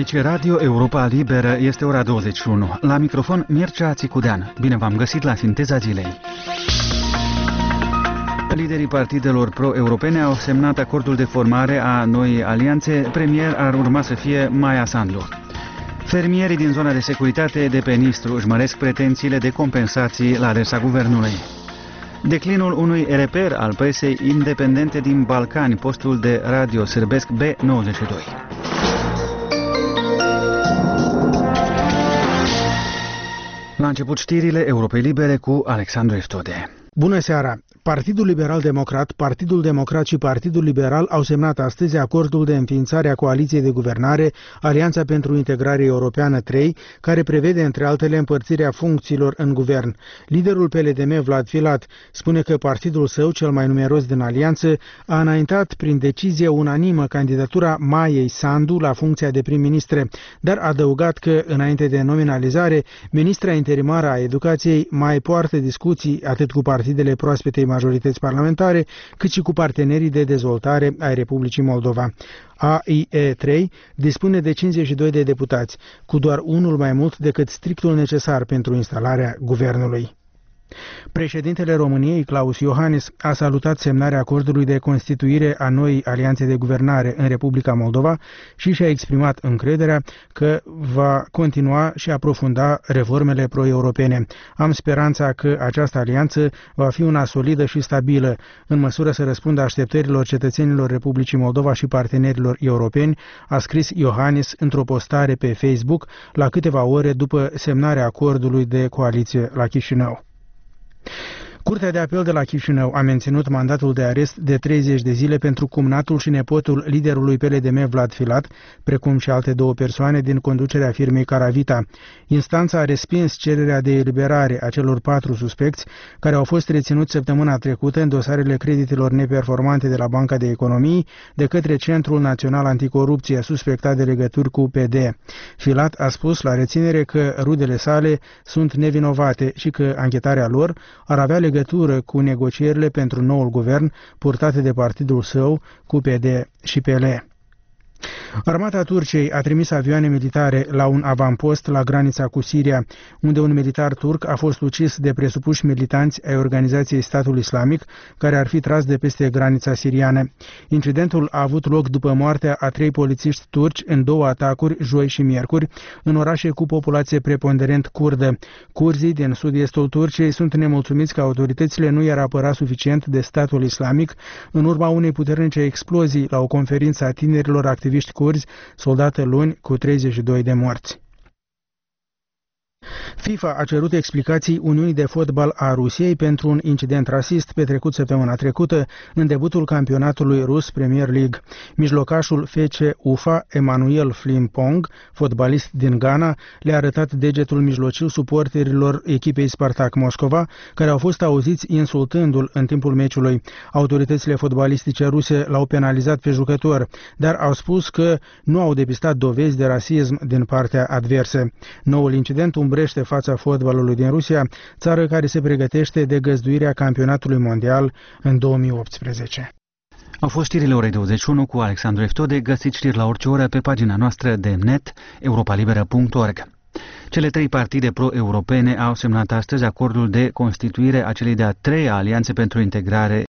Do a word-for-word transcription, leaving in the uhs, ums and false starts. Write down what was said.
Aici Radio Europa Liberă, este ora douăzeci și unu. La microfon Mircea Țicudean. Bine v-am găsit la Sinteza Zilei. Liderii partidelor pro-europene au semnat acordul de formare a noii alianțe. Premier ar urma să fie Maia Sandu. Fermierii din zona de securitate de pe Nistru își măresc pretențiile de compensații la adresa guvernului. Declinul unui reper al presei independente din Balcani, postul de radio sârbesc B nouăzeci și doi. La început știrile Europei Libere cu Alexandru Eftode. Bună seara! Partidul Liberal-Democrat, Partidul Democrat și Partidul Liberal au semnat astăzi acordul de înființare a coaliției de guvernare Alianța pentru Integrare Europeană trei, care prevede, între altele, împărțirea funcțiilor în guvern. Liderul P L D M, Vlad Filat, spune că partidul său, cel mai numeros din alianță, a înaintat prin decizie unanimă candidatura Maiei Sandu la funcția de prim-ministre, dar a adăugat că, înainte de nominalizare, ministra interimară a Educației mai poartă discuții atât cu partidele proaspetei majorități parlamentare, cât și cu partenerii de dezvoltare ai Republicii Moldova. A I E trei dispune de cincizeci și doi de deputați, cu doar unul mai mult decât strictul necesar pentru instalarea guvernului. Președintele României, Klaus Iohannis, a salutat semnarea acordului de constituire a noii alianțe de guvernare în Republica Moldova și și-a exprimat încrederea că va continua și aprofunda reformele pro-europene. Am speranța că această alianță va fi una solidă și stabilă, în măsură să răspundă așteptărilor cetățenilor Republicii Moldova și partenerilor europeni, a scris Iohannis într-o postare pe Facebook la câteva ore după semnarea acordului de coaliție la Chișinău. Curtea de apel de la Chișinău a menținut mandatul de arest de treizeci de zile pentru cumnatul și nepotul liderului P L D M, Vlad Filat, precum și alte două persoane din conducerea firmei Caravita. Instanța a respins cererea de eliberare a celor patru suspecți care au fost reținuți săptămâna trecută în dosarele creditelor neperformante de la Banca de Economii de către Centrul Național Anticorupție, suspectat de legături cu P D. Filat a spus la reținere că rudele sale sunt nevinovate și că anchetarea lor ar avea legătură cu negocierile pentru noul guvern purtate de partidul său cu P D și P L. Armata Turciei a trimis avioane militare la un avampost la granița cu Siria, unde un militar turc a fost ucis de presupuși militanți ai organizației Statul Islamic, care ar fi tras de peste granița siriană. Incidentul a avut loc după moartea a trei polițiști turci în două atacuri, joi și miercuri, în orașe cu populație preponderent kurdă. Curzii din sud-estul Turciei sunt nemulțumiți că autoritățile nu i-ar apăra suficient de Statul Islamic în urma unei puternice explozii la o conferință a tinerilor activiști curzi, soldată luni, cu treizeci și doi de morți. FIFA a cerut explicații Uniunii de Fotbal a Rusiei pentru un incident rasist petrecut săptămâna trecută în debutul campionatului rus Premier League. Mijlocașul F C Ufa, Emanuel Frimpong, fotbalist din Ghana, le-a arătat degetul mijlociu suporterilor echipei Spartak Moscova, care au fost auziți insultându-l în timpul meciului. Autoritățile fotbalistice ruse l-au penalizat pe jucător, dar au spus că nu au depistat dovezi de rasism din partea adversă. Noul incident umbrește fața fotbalului din Rusia, țară care se pregătește de găzduirea campionatului mondial în două mii optsprezece. Au fost știrile orei douăzeci și unu cu Alexandru Eftode. Găsiți știri la orice oră pe pagina noastră de net europalibera punct org. Cele trei partide pro-europene au semnat astăzi acordul de constituire a celei de-a treia alianțe pentru integrare